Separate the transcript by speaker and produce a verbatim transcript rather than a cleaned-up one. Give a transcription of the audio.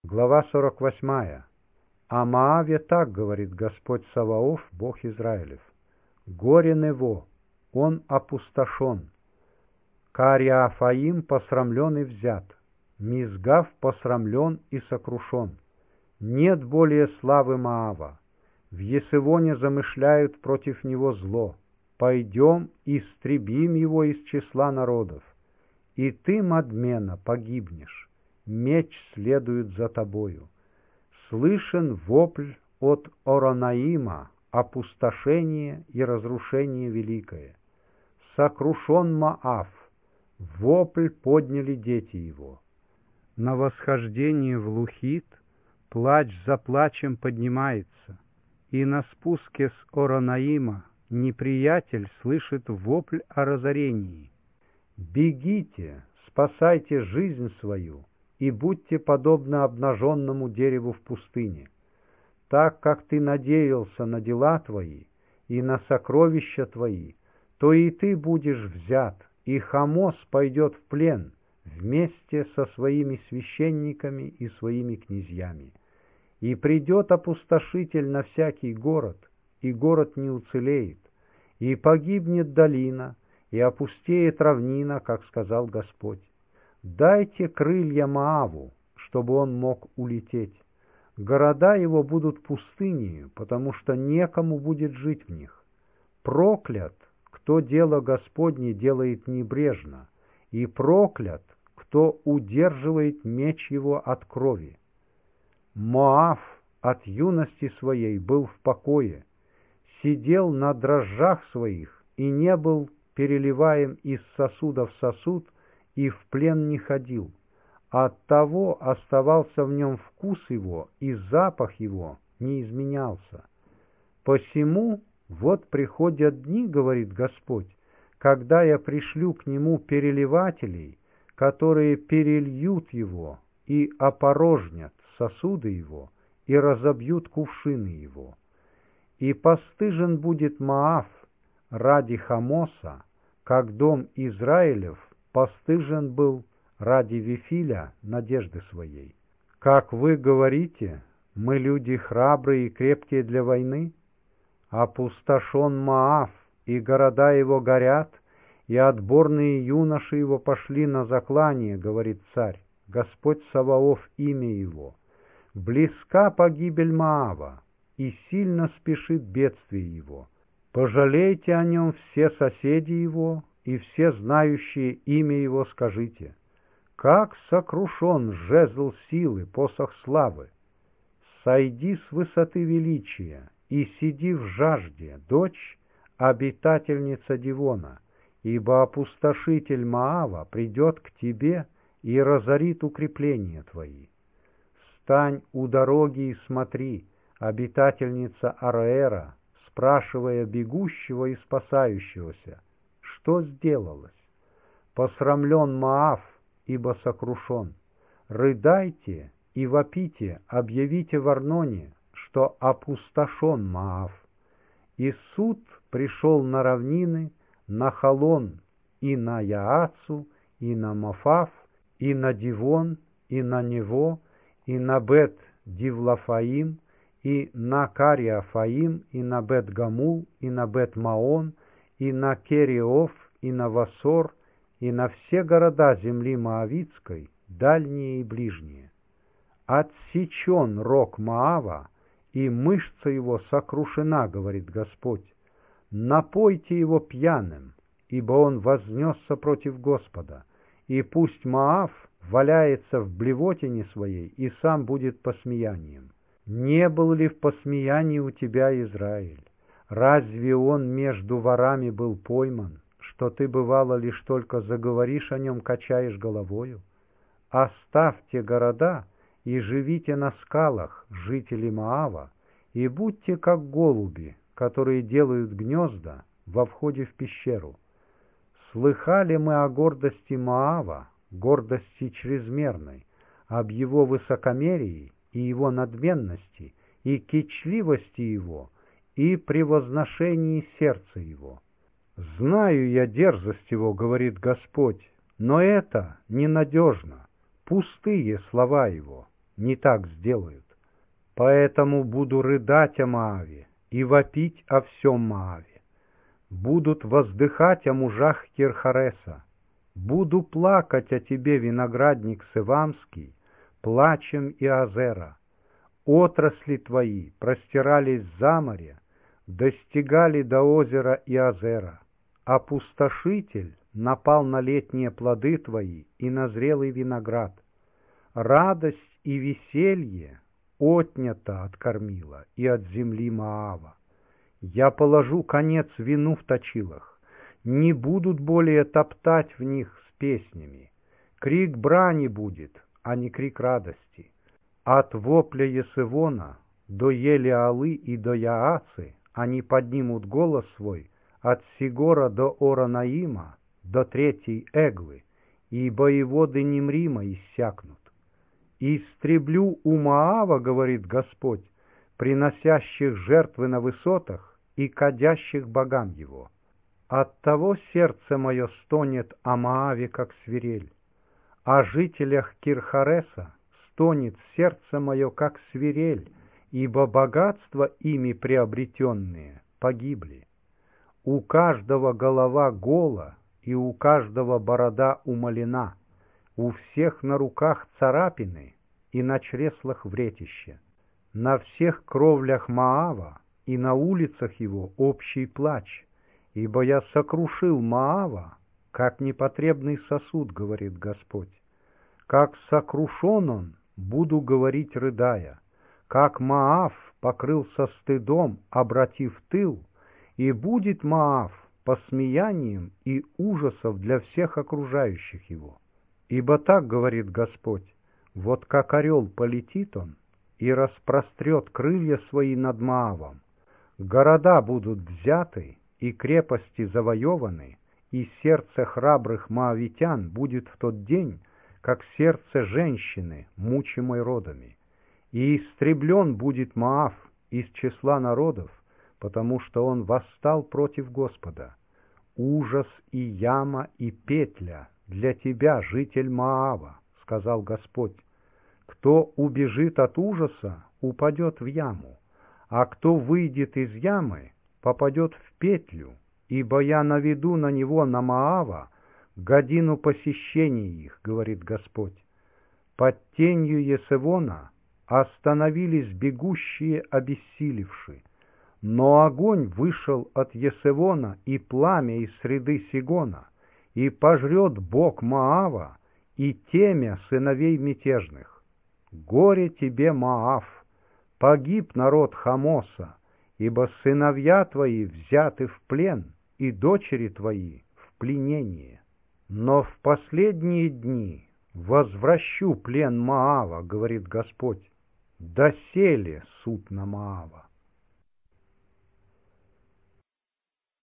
Speaker 1: Глава сорок восьмая. О Моаве так говорит Господь Саваоф, Бог Израилев. Горе Нево, он опустошен. Кариафаим посрамлен и взят. Мизгав посрамлен и сокрушен. Нет более славы Моава. В Есевоне замышляют против него зло. Пойдем, истребим его из числа народов. И ты, Мадмена, погибнешь. Меч следует за тобою. Слышен вопль от Оронаима, опустошение и разрушение великое. Сокрушен Моав, вопль подняли дети его. На восхождении в Лухит плач за плачем поднимается, и на спуске с Оронаима неприятель слышит вопль о разорении. Бегите, спасайте жизнь свою, и будьте подобны обнаженному дереву в пустыне. Так как ты надеялся на дела твои и на сокровища твои, то и ты будешь взят, и Хамос пойдет в плен вместе со своими священниками и своими князьями. И придет опустошитель на всякий город, и город не уцелеет, и погибнет долина, и опустеет равнина, как сказал Господь. Дайте крылья Моаву, чтобы он мог улететь. Города его будут пустынею, потому что некому будет жить в них. Проклят, кто дело Господне делает небрежно, и проклят, кто удерживает меч его от крови. Моав от юности своей был в покое, сидел на дрожжах своих и не был переливаем из сосуда в сосуд, и в плен не ходил. Оттого оставался в нем вкус его, и запах его не изменялся. Посему вот приходят дни, говорит Господь, когда я пришлю к нему переливателей, которые перельют его и опорожнят сосуды его и разобьют кувшины его. И постыжен будет Моав ради Хамоса, как дом Израилев постыжен был ради Вифиля надежды своей. Как вы говорите, мы люди храбрые и крепкие для войны? Опустошен Моав, и города его горят, и отборные юноши его пошли на заклание, говорит царь, Господь Саваоф имя его. Близка погибель Моава, и сильно спешит бедствие его. Пожалейте о нем все соседи его, и все знающие имя его скажите. Как сокрушен жезл силы, посох славы! Сойди с высоты величия, и сиди в жажде, дочь, обитательница Дивона, ибо опустошитель Моава придет к тебе и разорит укрепления твои. Стань у дороги и смотри, обитательница Ароэра, спрашивая бегущего и спасающегося, что сделалось? Посрамлен Моав, ибо сокрушен. Рыдайте и вопите, объявите в Арноне, что опустошен Моав. И суд пришел на равнины, на Халон, и на Яацу, и на Мофав, и на Дивон, и на Нево, и на Бет-Дивлафаим, и на Кариафаим, и на Бет-Гамул, и на Бет-Маон, и на Кериоф, и на Васор, и на все города земли Моавицкой, дальние и ближние. Отсечен рог Моава, и мышца его сокрушена, говорит Господь. Напойте его пьяным, ибо он вознесся против Господа, и пусть Моав валяется в блевотине своей, и сам будет посмеянием. Не был ли в посмеянии у тебя Израиль? Разве он между ворами был пойман, что ты, бывало, лишь только заговоришь о нем, качаешь головою? Оставьте города и живите на скалах, жители Моава, и будьте как голуби, которые делают гнезда во входе в пещеру. Слыхали мы о гордости Моава, гордости чрезмерной, об его высокомерии и его надменности, и кичливости его, и превозношении сердца его. «Знаю я дерзость его, — говорит Господь, — но это ненадежно, пустые слова его. не так сделают. Поэтому буду рыдать о Моаве и вопить о всем Моаве. Будут воздыхать о мужах Кирхареса. Буду плакать о тебе, виноградник Севамский, плачем Иозера. Отрасли твои простирались за море, достигали до озера Иозера. Опустошитель напал на летние плоды твои и на зрелый виноград. Радость и веселье отнято от кормила и от земли Моава. Я положу конец вину в точилах, не будут более топтать в них с песнями. Крик брани будет, а не крик радости. От вопля Есевона до Елеалы и до Яацы они поднимут голос свой, от Сигора до Оранаима, до третьей Эглы, ибо и воды Немрима иссякнут. «Истреблю у Моава, — говорит Господь, — приносящих жертвы на высотах и кадящих богам его. Оттого сердце мое стонет о Моаве, как свирель, о жителях Кирхареса стонет сердце мое, как свирель, ибо богатства ими приобретенные погибли. У каждого голова гола, и у каждого борода умалена, у всех на руках царапины и на чреслах вретище. На всех кровлях Моава и на улицах его общий плач, ибо я сокрушил Моава, как непотребный сосуд, говорит Господь. Как сокрушен он, буду говорить, рыдая, как Моав покрылся стыдом, обратив тыл, и будет Моав посмеянием и ужасов для всех окружающих его. Ибо так говорит Господь, вот как орел полетит он и распрострет крылья свои над Моавом. Города будут взяты и крепости завоеваны, и сердце храбрых моавитян будет в тот день, как сердце женщины, мучимой родами. И истреблен будет Моав из числа народов, потому что он восстал против Господа. Ужас и яма и петля для тебя, житель Моава, сказал Господь. Кто убежит от ужаса, упадет в яму, а кто выйдет из ямы, попадет в петлю, ибо я наведу на него, на Моава, годину посещения их, говорит Господь. Под тенью Есевона остановились бегущие, обессилевши, но огонь вышел от Есевона и пламя из среды Сигона, и пожрет Бог Моава и темя сыновей мятежных. Горе тебе, Моав! Погиб народ Хамоса, ибо сыновья твои взяты в плен, и дочери твои в пленение. Но в последние дни возвращу плен Моава, говорит Господь, доселе суд на Моава.